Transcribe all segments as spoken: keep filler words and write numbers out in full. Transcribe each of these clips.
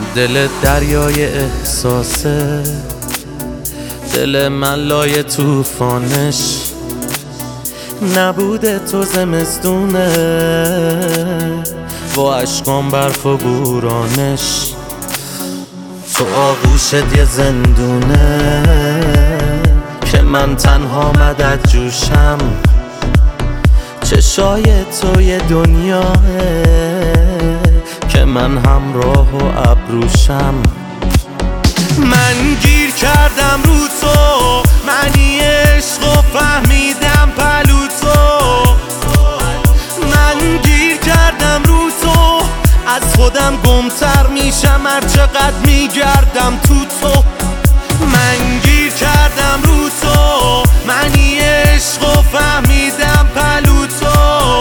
دل دریای احساسه، دل من لای توفانش، نبوده تو زمستونه با عشقام برف و بورانش. تو آغوشت یه زندونه که من تنها مدد جوشم، چشای تو یه دنیاه که من همراه و ابروشم. من گیر کردم رو تو، معنی عشق و فهمیدم پلو تو. من گیر کردم رو تو، از خودم گمتر میشم هر چقدر میگردم تو تو. من گیر کردم رو تو، معنی عشق و فهمیدم پلو تو.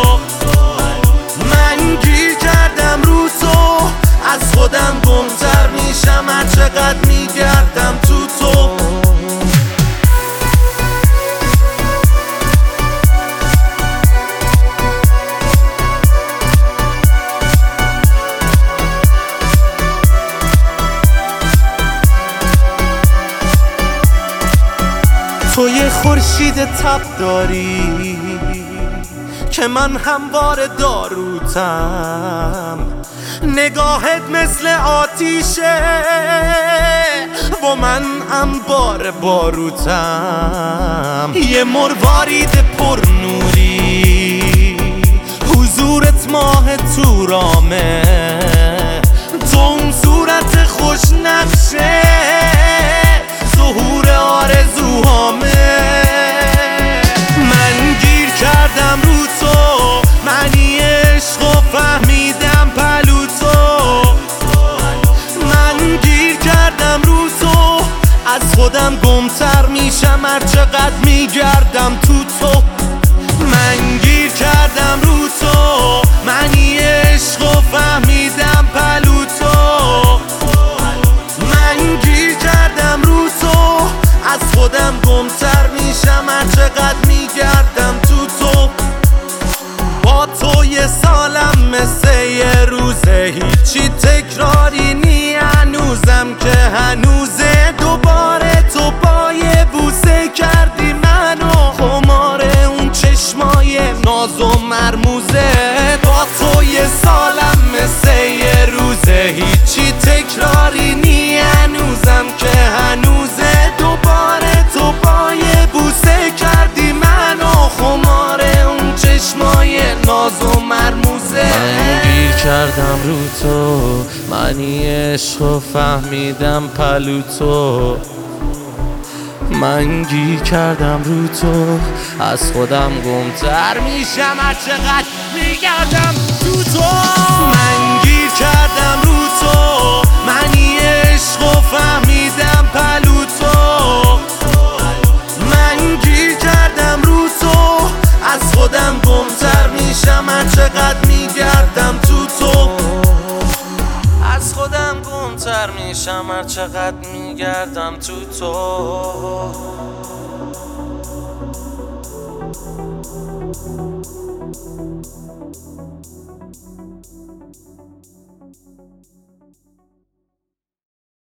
من گیر کردم رو تو، از خودم گمتر میشم هر چقدر میگردم تو تو. تو یه خورشید تب داری که من هموار داروتم، نگاهت مثل آتیشه و من انبار باروتم. یه مروارید پر نوری، حضورت ماه تورامه، تو اون صورت خوش نقشه، ظهور آرزوهامه. من گیر کردم رو تو، معنی عشق و فهمیدم پلو تو. من گیر کردم رو تو، از خودم گمتر میشم هر چقدر میگردم تو تو. من گیر کردم رو تو، معنی عشق و فهمیدم پلو تو. من گیر کردم رو تو، از خودم گمتر میشم هر چقدر میگردم تو تو. با تو یه سالم مثل یه روزه، هیچی تکراری نی هنوزم که هنوزه. دوباره تو با یه بوسه کردی منو خمار اون چشمای ناز و مرموزه. با تو یه سالم مثل یه روزه، هیچی تکراری نی هنوزم که هنوزه. دوباره تو با یه بوسه کردی منو خمار اون چشمای ناز و مرموزه. من گیر کردم رو تو، معنی عشق و فهمیدم پلو تو. من گیر کردم رو تو، از خودم گمتر میشم هر چقدر میگردم تو تو. من گیر کردم رو تو، معنی عشق و فهمیدم پلو تو. من گیر کردم رو تو، از خودم گمتر میشم هر چقدر میگردم تو تو. از خودم گمتر میشم هر چقدر میگردم تو تو.